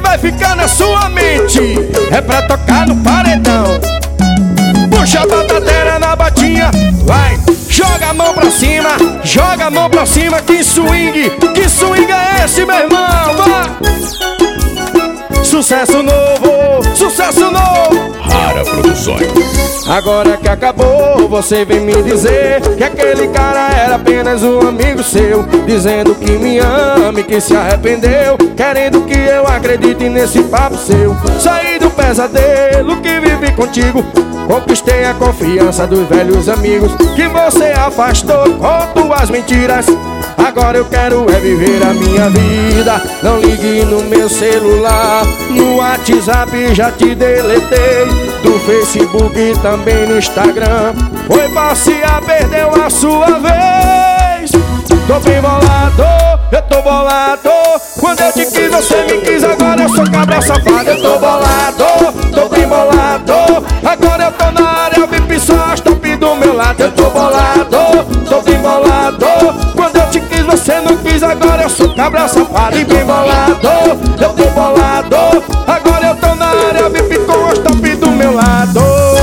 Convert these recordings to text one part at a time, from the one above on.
vai ficar na sua mente. É pra tocar no paredão. Puxa a batateira na batinha, vai. Joga a mão pra cima, joga a mão pra cima. Que swing é esse, meu irmão? Vai. Sucesso novo, sucesso novo. Rara Produções. Agora que acabou, você vem me dizer que aquele cara era apenas um amigo seu, dizendo que me ama e que se arrependeu, querendo que eu acredite nesse papo seu. Saí do pesadelo que vivi contigo, conquistei a confiança dos velhos amigos que você afastou com tuas mentiras. Agora eu quero é viver a minha vida. Não ligue no meu celular, no WhatsApp já te deletei, do Facebook e também no Instagram. Foi passear, perdeu a sua vez. Tô bem bolado, eu tô bolado. Quando eu te quis, você me quis. Agora eu sou cabra safada. Eu tô bolado, tô bem bolado. Agora eu tô na área VIP, só as top do meu lado. Eu tô bolado, tô bem bolado. Quando eu te quis, você não quis. Agora eu sou cabra safada e bem bolado. Eu tô bolado. Agora eu tô na área VIP com as top do meu lado.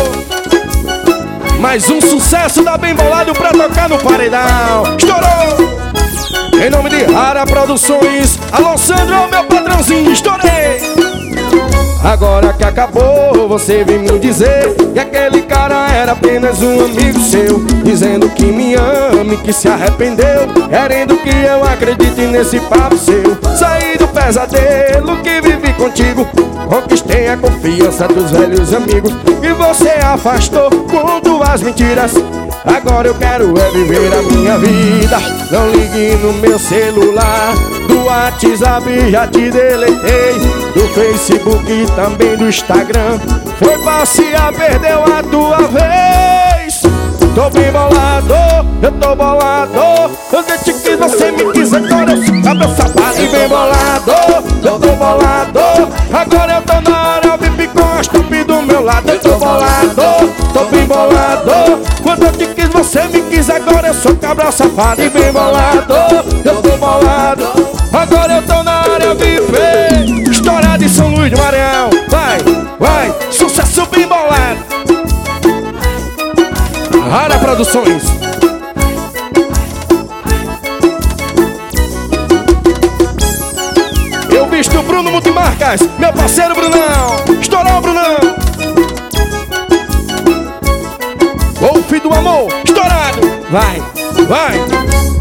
Mais um sucesso da Bem Bolado pra tocar no paredão. Estourou! Em nome de Rara Produções, Alô Sandro, meu patrãozinho, estourei! Agora que acabou, você vem me dizer que aquele cara era apenas um amigo seu, dizendo que me ama e que se arrependeu, querendo que eu acredite nesse papo seu. Saí do pesadelo que vivi contigo, conquistei a confiança dos velhos amigos que você afastou com tuas mentiras. Agora eu quero é viver a minha vida. Não ligue no meu celular, do WhatsApp já te deletei, do Facebook e também do Instagram. Foi passear, perdeu a tua vez. Tô bem bolado, eu tô bolado. Eu te quis, você me quis. Agora eu sou cabra safada e bem bolado. Eu tô bolado. Agora eu tô na área VIP com as top do meu lado. Eu tô bolado, tô bem bolado. Quando eu te quis, você me quis. Agora eu sou cabra safada e bem bolado. Eu tô bolado. Agora eu tô na área VIP. História de São Luís do Maranhão. Vai, vai, sucesso bem bolado. Rara Produções. Eu visto o Bruno Multimarcas, meu parceiro Brunão. Estourou, Brunão. Golfe do amor, estourado. Vai, vai.